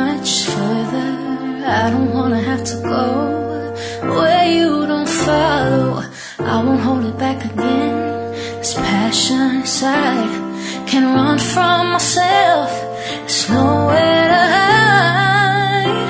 much further. I don't wanna have to go where you don't follow. I won't hold it back again. This passion inside can't run from myself. There's nowhere to hide.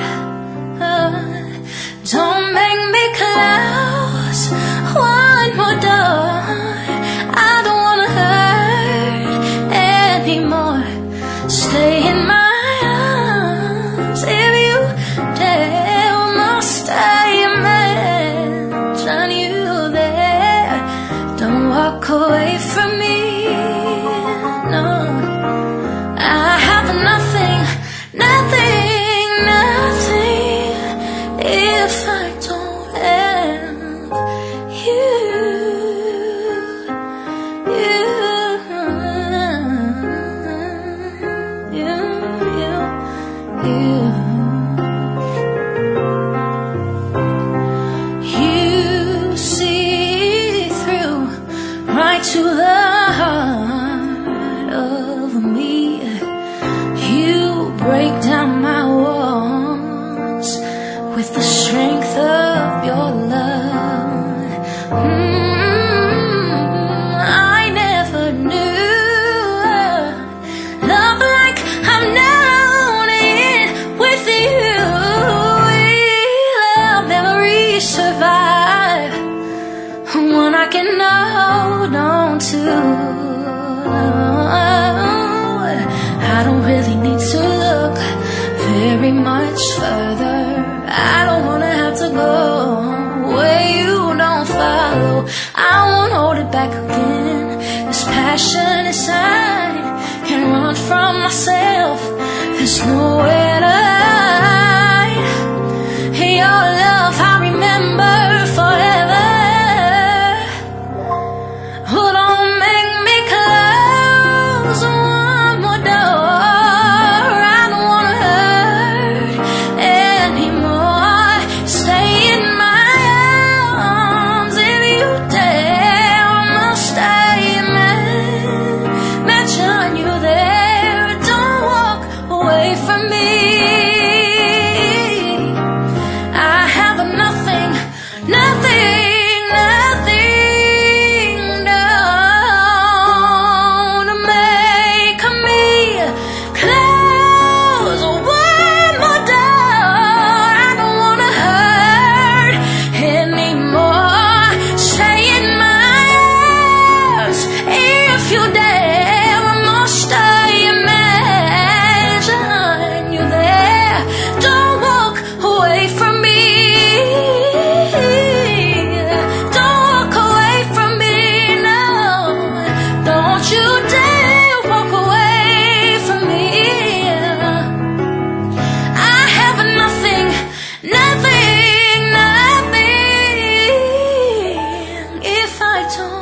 Don't make me close one more door. I don't wanna hurt anymore. Stay in my arms if you dare. Must I imagine you there? Don't walk away from me. No, I have nothing, nothing, nothing if I don't have you, you. You see through right to the heart of me. You break down my walls with the strength of your love. I never knew love like I've known it with you. Will memories survive when I can hold on to? I don't really need to look very much further. I don't wanna have to go where you don't follow. I won't hold it back again. This passion inside can't run from myself. There's nowhere to hide. Your love I remember forever. Oh, don't make me close one more door. I don't wanna hurt anymore. Stay in my arms if you dare. Must I imagine you there? Don't walk away from me. I have nothing, nothing, nothing, no, to make me close one more door. I don't wanna hurt anymore. Stay in my arms if you dare. Must I imagine you there? Don't walk away from me. Don't walk away from me, no. Don't you dare walk away from me. I have nothing, nothing, nothing if I don't